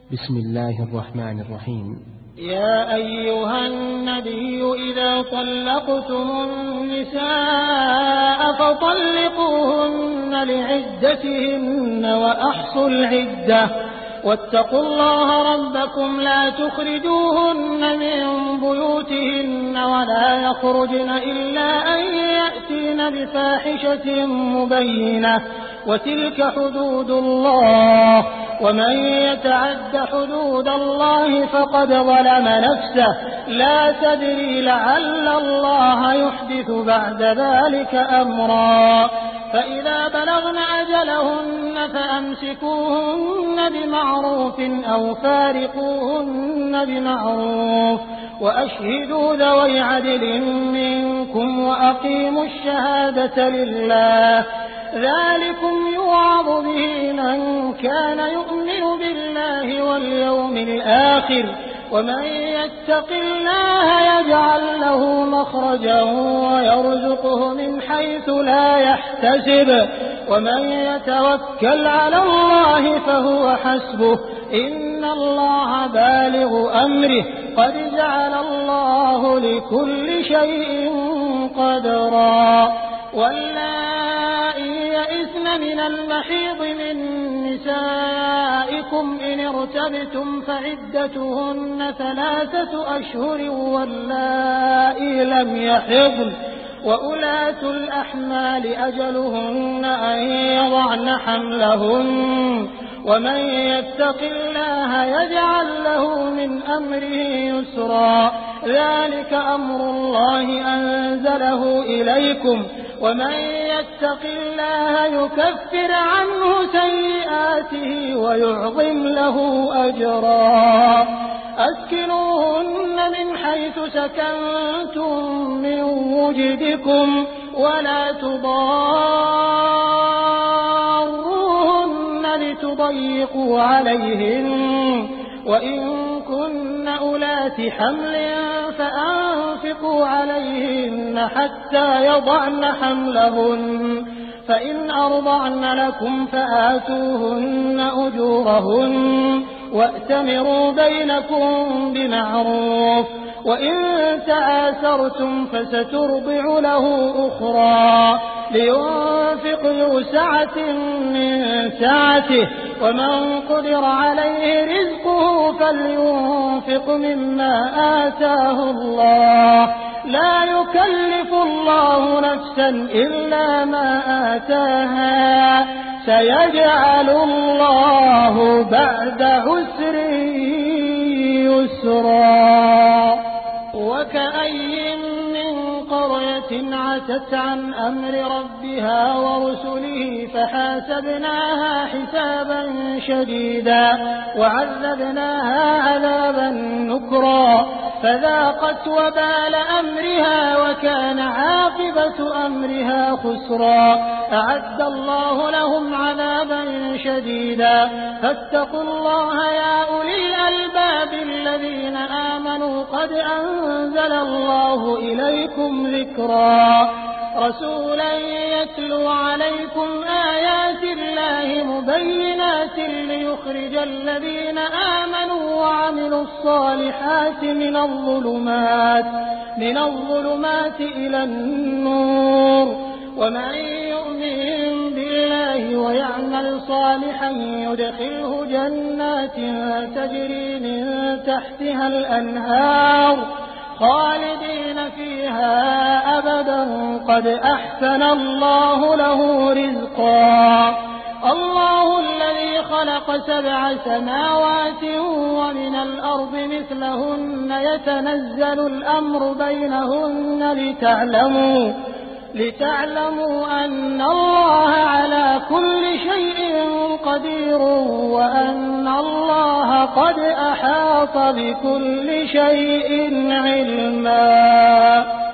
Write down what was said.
بسم الله الرحمن الرحيم. يا أيها النبي إذا طلقتم النساء فطلقوهن لعدتهن وأحصوا العدة واتقوا الله ربكم لا تخرجوهن من بيوتهن ولا يخرجن إلا أن يأتين بفاحشة مبينة وتلك حدود الله ومن يتعد حدود الله فقد ظلم نفسه لا تدري لعل الله يحدث بعد ذلك أمرا فإذا بلغن أجلهن فأمسكوهن بمعروف أو فارقوهن بمعروف وأشهدوا ذوي عدل منكم وأقيموا الشهادة لله ذلكم يوعظ به من كان يؤمن بالله واليوم الآخر ومن يتق الله يجعل له مخرجا ويرزقه من حيث لا يحتسب ومن يتوكل على الله فهو حسبه إن الله بالغ أمره قد جعل الله لكل شيء قدرا واللائي يئسن من المحيض من نسائكم إن ارتبتم فعدتهن 3 أشهر واللائي لم يحضن وأولاة الأحمال أجلهن أن يضعن حملهن ومن يتق الله يجعل له من أمره يسرا ذلك أمر الله أنزله إليكم ومن يتق الله يكفر عنه سيئاته ويعظم له أجرا أسكنوهن من حيث سكنتم من وجدكم ولا تضاروهن لتضيقوا عليهن وإن كن أولات حمل فأنفقوا عليهن حتى يضعن حملهن فإن أرضعن لكم فآتوهن أجورهن وأتمروا بينكم بمعروف وإن تعاسرتم فسترضع له أخرى لينفق ذو سعة من سعته ومن قدر عليه رزقه فلينفق مما آتاه الله لا يكلف الله نفسا إلا ما آتاها سيجعل الله بعد عسر يسرا وكأي من قرية عتت عن أمر ربها ورسله فحاسبناها حسابا شديدا وعذبناها عذابا نكرا فذاقت وبال أمرها وكان عاقبة أمرها خسرا أعد الله لهم عذابا شديدا فاتقوا الله يا أولي الألباب الذين آمنوا قد أنزل الله إليكم ذكرا رسولا يتلو عليكم آيات الله مبينات ليخرج الذين آمنوا وعملوا الصالحات من الظلمات إلى النور ومن يؤمن بالله ويعمل صالحا يدخله جنات تجري من تحتها الأنهار خالدين فيها أبدا قد أحسن الله له رزقا الله الذي خلق 7 سماوات ومن الأرض مثلهن يتنزل الأمر بينهن لتعلموا أن الله على كل شيء قدير وأن الله قد أحاط بكل شيء علما